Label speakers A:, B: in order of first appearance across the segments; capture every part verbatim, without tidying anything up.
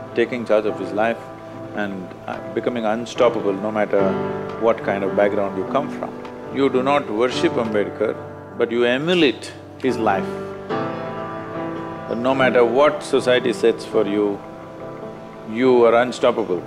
A: taking charge of his life and uh, becoming unstoppable no matter what kind of background you come from. You do not worship Ambedkar, but you emulate his life. But no matter what society sets for you, you are unstoppable.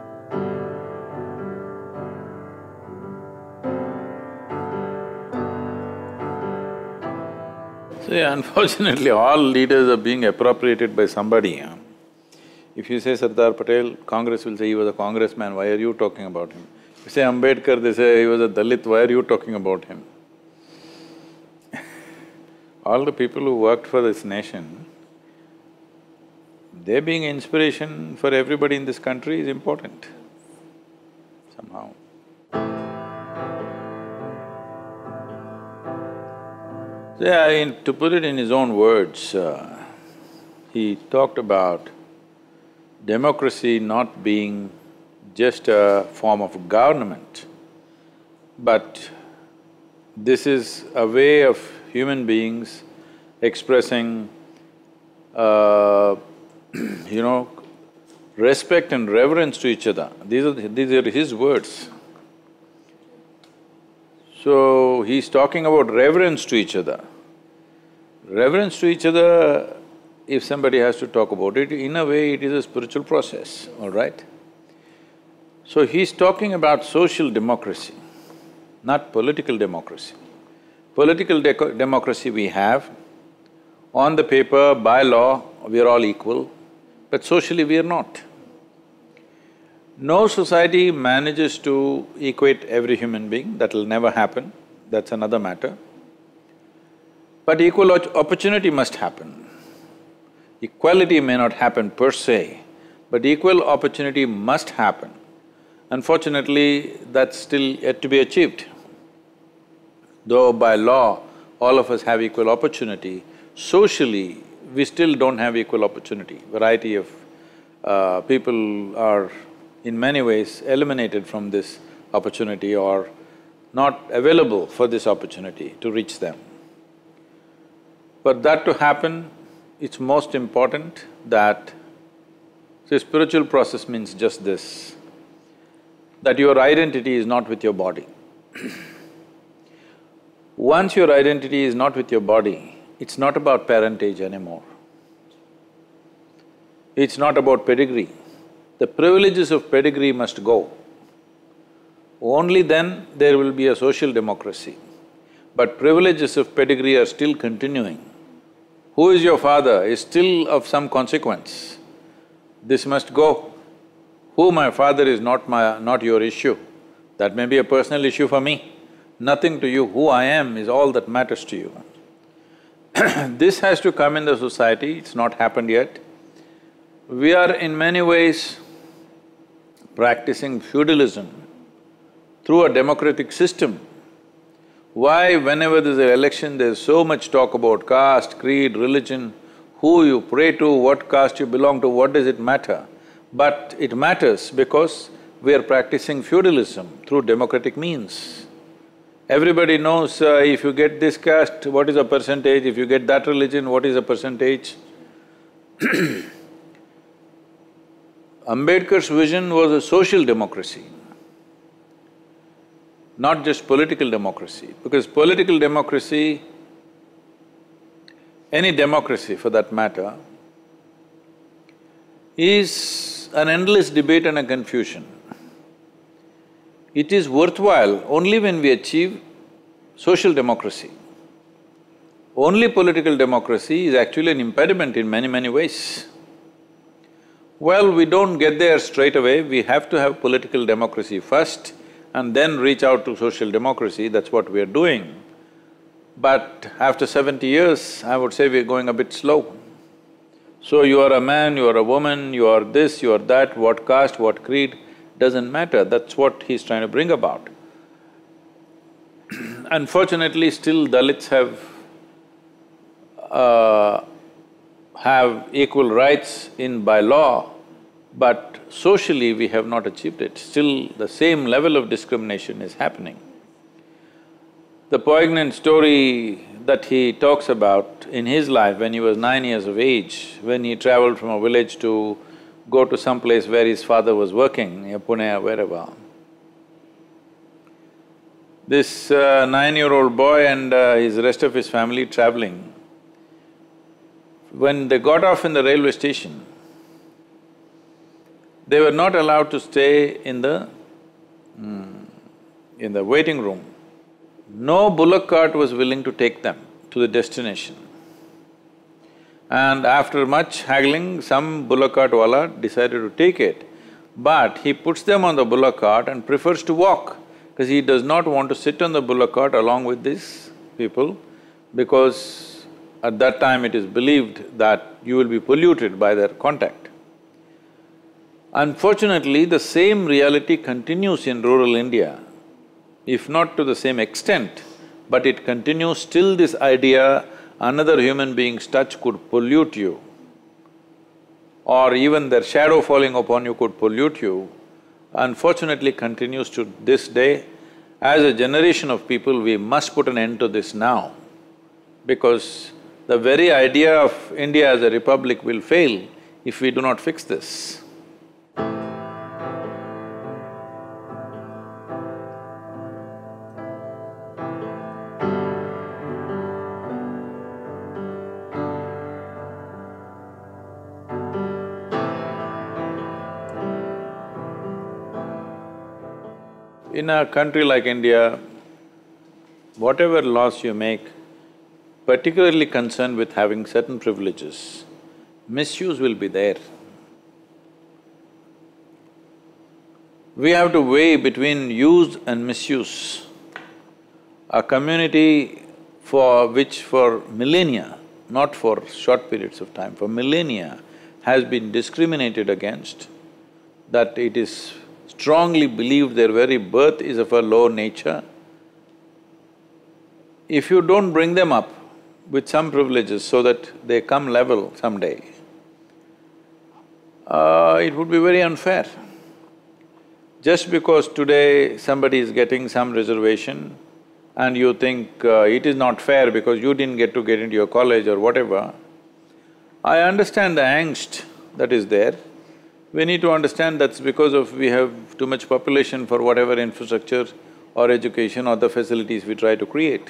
A: See, unfortunately, all leaders are being appropriated by somebody. Huh? If you say Sardar Patel, Congress will say he was a congressman, why are you talking about him? If you say Ambedkar, they say he was a Dalit, why are you talking about him? All the people who worked for this nation, their being inspiration for everybody in this country is important, somehow. So, yeah, in, to put it in his own words, uh, he talked about democracy not being just a form of government, but this is a way of human beings expressing, uh, you know, respect and reverence to each other. These are… these are his words. So, he's talking about reverence to each other. Reverence to each other, if somebody has to talk about it, in a way it is a spiritual process, all right? So, he's talking about social democracy, not political democracy. Political democracy we have, on the paper, by law, we are all equal, but socially we are not. No society manages to equate every human being, that'll never happen, that's another matter. But equal opportunity must happen. Equality may not happen per se, but equal opportunity must happen. Unfortunately, that's still yet to be achieved. Though by law, all of us have equal opportunity, socially, we still don't have equal opportunity. Variety of uh, people are in many ways eliminated from this opportunity or not available for this opportunity to reach them. For that to happen, it's most important that… see, spiritual process means just this, that your identity is not with your body. Once your identity is not with your body, it's not about parentage anymore. It's not about pedigree. The privileges of pedigree must go. Only then there will be a social democracy. But privileges of pedigree are still continuing. Who is your father is still of some consequence. This must go. Who my father is not my… not your issue. That may be a personal issue for me. Nothing to you. Who I am is all that matters to you. This has to come in the society, it's not happened yet. We are in many ways practicing feudalism through a democratic system. Why whenever there's an election, there's so much talk about caste, creed, religion, who you pray to, what caste you belong to, what does it matter? But it matters because we are practicing feudalism through democratic means. Everybody knows uh, if you get this caste, what is the percentage, if you get that religion, what is the percentage. Ambedkar's vision was a social democracy, not just political democracy, because political democracy, any democracy for that matter, is an endless debate and a confusion. It is worthwhile only when we achieve social democracy. Only political democracy is actually an impediment in many, many ways. Well, we don't get there straight away, we have to have political democracy first and then reach out to social democracy, that's what we are doing. But after seventy years, I would say we're going a bit slow. So you are a man, you are a woman, you are this, you are that, what caste, what creed, doesn't matter, that's what he's trying to bring about. Unfortunately, still Dalits have… uh, have equal rights in by law, but socially we have not achieved it. Still the same level of discrimination is happening. The poignant story that he talks about in his life when he was nine years of age, when he traveled from a village to go to some place where his father was working, near Pune or wherever. This uh, nine-year-old boy and uh, his rest of his family traveling, when they got off in the railway station, they were not allowed to stay in the… Mm, in the waiting room. No bullock cart was willing to take them to the destination. And after much haggling, some bullock cart wala decided to take it, but he puts them on the bullock cart and prefers to walk, because he does not want to sit on the bullock cart along with these people, because at that time it is believed that you will be polluted by their contact. Unfortunately, the same reality continues in rural India, if not to the same extent, but it continues still. This idea another human being's touch could pollute you, or even their shadow falling upon you could pollute you, unfortunately continues to this day. As a generation of people, we must put an end to this now, because the very idea of India as a republic will fail if we do not fix this. In a country like India, whatever laws you make, particularly concerned with having certain privileges, misuse will be there. We have to weigh between use and misuse. A community for which for millennia, not for short periods of time, for millennia has been discriminated against, that it is strongly believed their very birth is of a low nature. If you don't bring them up with some privileges so that they come level someday, uh, it would be very unfair. Just because today somebody is getting some reservation and you think uh, it is not fair because you didn't get to get into your college or whatever, I understand the angst that is there. We need to understand that's because of we have too much population for whatever infrastructure or education or the facilities we try to create.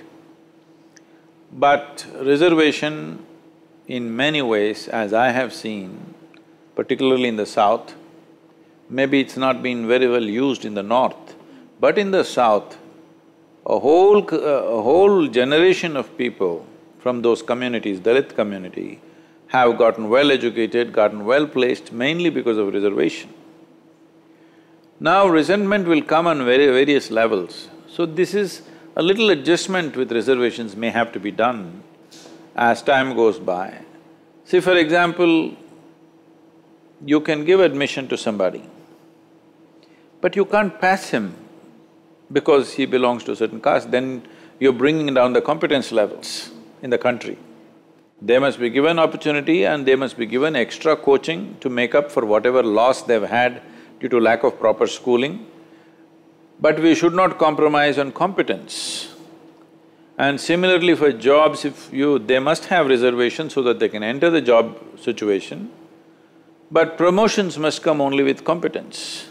A: But reservation, in many ways, as I have seen, particularly in the south, maybe it's not been very well used in the north, but in the south, a whole… a whole generation of people from those communities, Dalit community, have gotten well educated, gotten well placed mainly because of reservation. Now resentment will come on very various levels. So this is a little adjustment with reservations may have to be done as time goes by. See, for example, you can give admission to somebody, but you can't pass him because he belongs to a certain caste, then you're bringing down the competence levels in the country. They must be given opportunity and they must be given extra coaching to make up for whatever loss they've had due to lack of proper schooling. But we should not compromise on competence. And similarly for jobs, if you… they must have reservations so that they can enter the job situation, but promotions must come only with competence.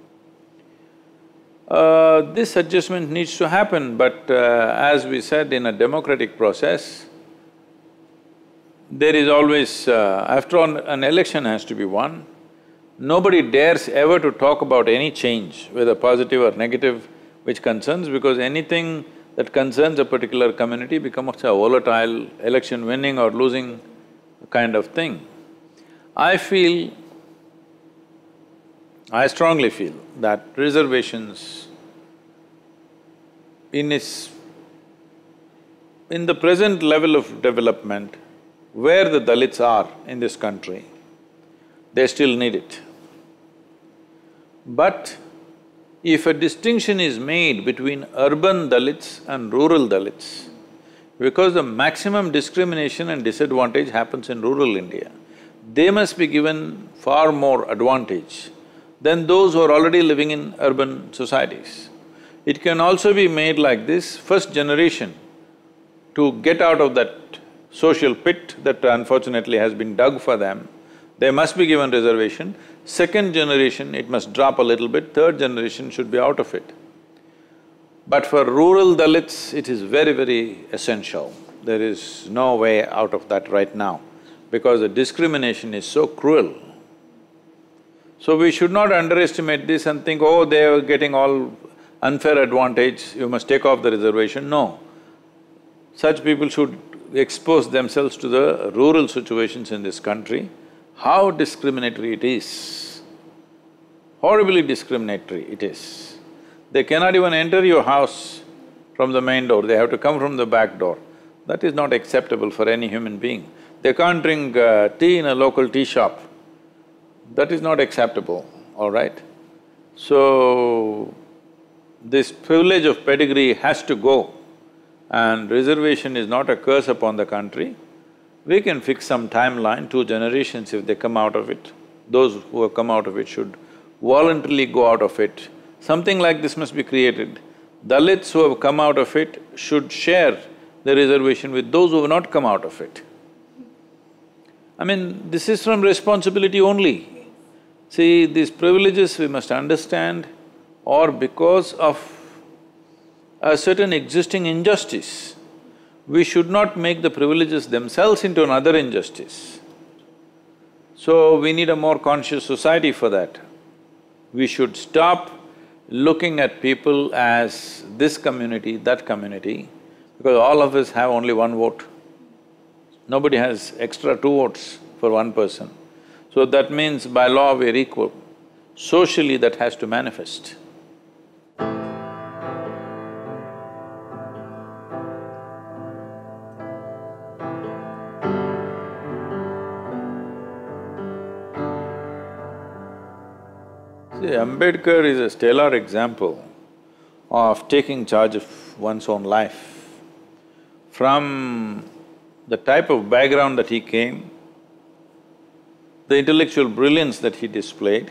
A: Uh, this adjustment needs to happen, but uh, as we said, in a democratic process, there is always… Uh, after all, an election has to be won. Nobody dares ever to talk about any change, whether positive or negative, which concerns, because anything that concerns a particular community becomes a volatile election winning or losing kind of thing. I feel… I strongly feel that reservations in its… in the present level of development, where the Dalits are in this country, they still need it. But if a distinction is made between urban Dalits and rural Dalits, because the maximum discrimination and disadvantage happens in rural India, they must be given far more advantage than those who are already living in urban societies. It can also be made like this: first generation to get out of that social pit that unfortunately has been dug for them, they must be given reservation. Second generation, it must drop a little bit, third generation should be out of it. But for rural Dalits, it is very, very essential. There is no way out of that right now, because the discrimination is so cruel. So we should not underestimate this and think, oh, they are getting all unfair advantage, you must take off the reservation. No. Such people should expose themselves to the rural situations in this country, how discriminatory it is. Horribly discriminatory it is. They cannot even enter your house from the main door, they have to come from the back door. That is not acceptable for any human being. They can't drink uh, tea in a local tea shop. That is not acceptable, all right? So, this privilege of pedigree has to go, and reservation is not a curse upon the country. We can fix some timeline, two generations if they come out of it. Those who have come out of it should voluntarily go out of it. Something like this must be created. Dalits who have come out of it should share the reservation with those who have not come out of it. I mean, this is from responsibility only. See, these privileges we must understand or because of a certain existing injustice. We should not make the privileges themselves into another injustice. So, we need a more conscious society for that. We should stop looking at people as this community, that community, because all of us have only one vote. Nobody has extra two votes for one person. So that means by law we are equal. Socially that has to manifest. See, Ambedkar is a stellar example of taking charge of one's own life. From the type of background that he came, the intellectual brilliance that he displayed,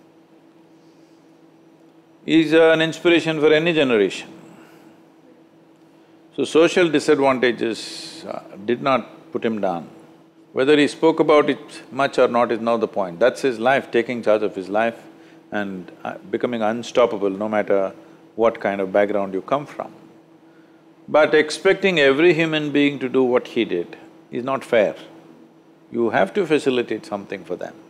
A: is an inspiration for any generation. So social disadvantages uh, did not put him down. Whether he spoke about it much or not is now the point. That's his life, taking charge of his life and uh, becoming unstoppable no matter what kind of background you come from. But expecting every human being to do what he did is not fair. You have to facilitate something for them.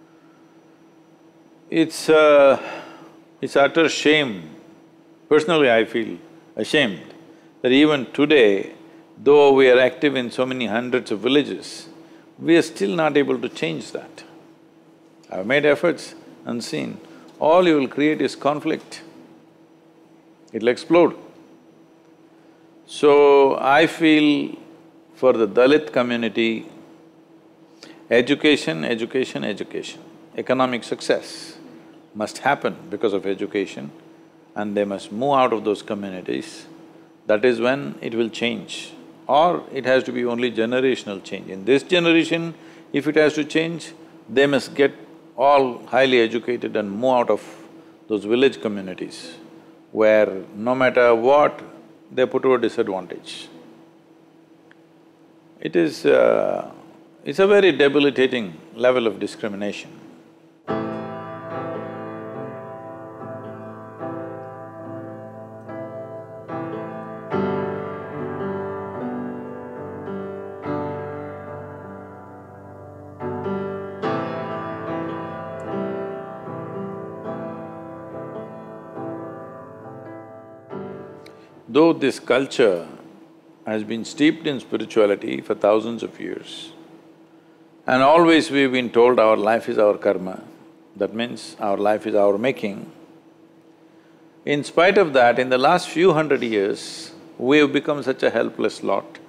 A: It's uh, it's utter shame. Personally, I feel ashamed that even today, though we are active in so many hundreds of villages, we are still not able to change that. I've made efforts unseen. All you will create is conflict. It'll explode. So, I feel for the Dalit community, education, education, education. Economic success must happen because of education and they must move out of those communities. That is when it will change. Or it has to be only generational change. In this generation, if it has to change, they must get all highly educated and move out of those village communities where no matter what, they're put to a disadvantage. It is… Uh, it's a very debilitating level of discrimination. Though this culture has been steeped in spirituality for thousands of years, and always we've been told our life is our karma, that means our life is our making. In spite of that, in the last few hundred years, we have become such a helpless lot.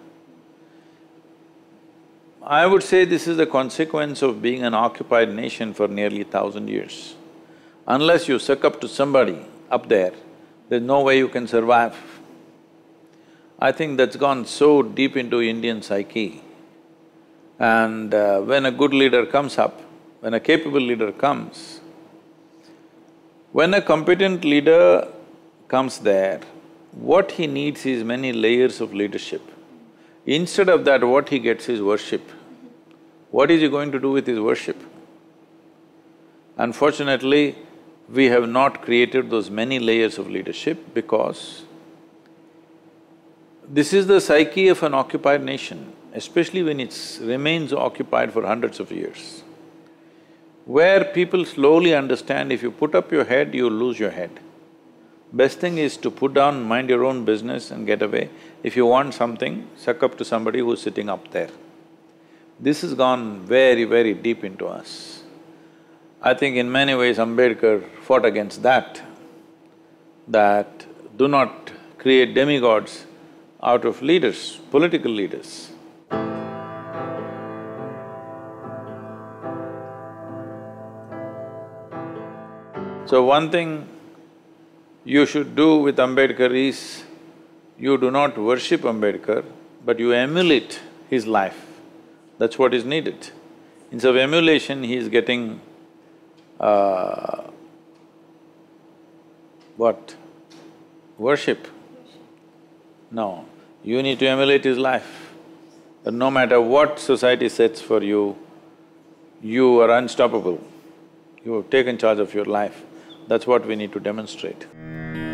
A: I would say this is the consequence of being an occupied nation for nearly thousand years. Unless you succumb to somebody up there, there's no way you can survive. I think that's gone so deep into Indian psyche. And uh, when a good leader comes up, when a capable leader comes, when a competent leader comes there, what he needs is many layers of leadership. Instead of that, what he gets is worship. What is he going to do with his worship? Unfortunately, we have not created those many layers of leadership because this is the psyche of an occupied nation, especially when it remains occupied for hundreds of years, where people slowly understand if you put up your head, you'll lose your head. Best thing is to put down, mind your own business and get away. If you want something, suck up to somebody who's sitting up there. This has gone very, very deep into us. I think in many ways Ambedkar fought against that, that do not create demigods out of leaders, political leaders. So one thing you should do with Ambedkar is, you do not worship Ambedkar, but you emulate his life. That's what is needed. Instead of emulation, he is getting uh, what? Worship. No, you need to emulate his life. But no matter what society sets for you, you are unstoppable. You have taken charge of your life. That's what we need to demonstrate.